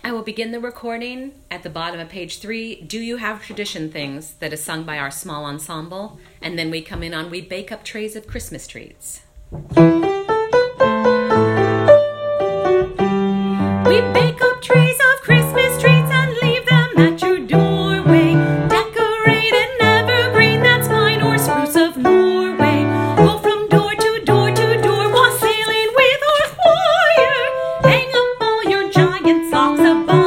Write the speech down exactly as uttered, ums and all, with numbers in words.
I will begin the recording at the bottom of page three. Do you have tradition things that is sung by our small ensemble? And then we come in on We Bake Up Trays of Christmas Trees. We bake up trays of Christmas trees and leave them at your doorway. Decorate an evergreen that's pine or spruce of Norway. Go from door to door to door, wasailing with our choir. Hang up all your giant socks above